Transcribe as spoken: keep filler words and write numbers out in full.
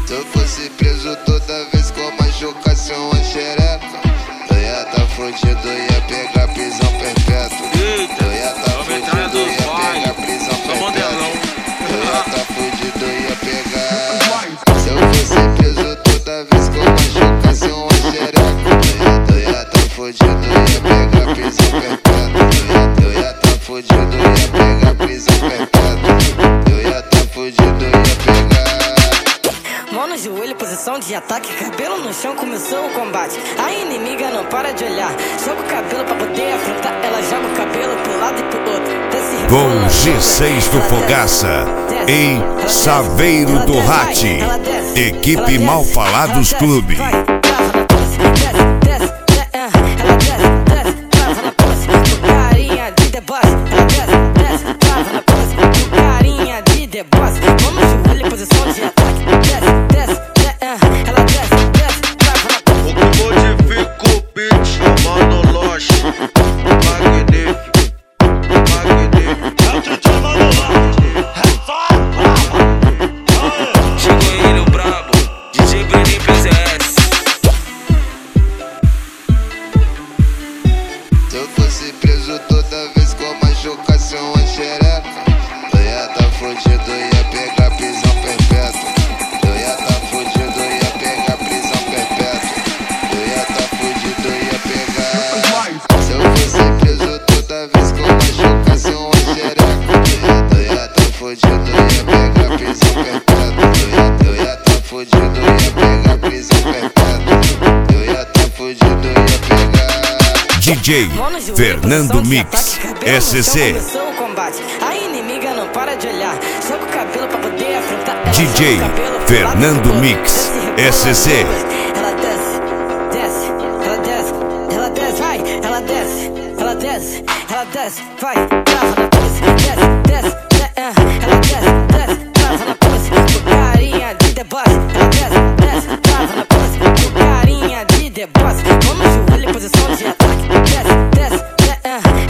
Se eu fosse preso toda vez com machucação a xereca, eu ia tá fudido, ia pegar prisão perpétua. Eu ia tá fudido, ia pegar prisão perpétua. Eu ia tá fudido, ia pegar. Se eu fosse preso toda vez com machucação a xereca, eu ia tá fudido, ia pegar prisão perpétua. Eu ia tá fudido, ia pegar prisão perpétua. Eu ia tá fudido, ia pegar. Mão no joelho, posição de ataque, cabelo no chão, começou o combate. A inimiga não para de olhar, joga o cabelo pra poder afrontar. Ela joga o cabelo pro lado e pro outro. Desce, Com G seis do Fogaça, em Saveiro do Rati, equipe Mal Falados Clube. Se eu fosse preso toda vez com machucação a xereca, eu ia tá fudido, ia pegar prisão perpétua. Eu ia tá fudido, ia pegar prisão perpétua. Eu ia tá fudido, ia pegar. Se eu fosse preso toda vez com machucação a xereca, eu ia tá fudido, ia pegar prisão perpétua. Eu ia, eu ia tá fudido, ia pegar prisão perpétua. Eu ia tá fudido, ia pegar. D J Fernando Mix, S C. Começou o combate. A inimiga não para de olhar, joga o cabelo pra poder afrontar. D J Fernando Mix, S C. Ela desce, desce, ela desce, ela desce, vai, ela desce, ela desce, ela desce, vai, trava na pose, desce, desce, ela desce, desce, trava na pose, com carinha de deboche. Ela desce, desce, trava na pose, com carinha de deboche. Mão no joelho, posição de ataque, desce, desce,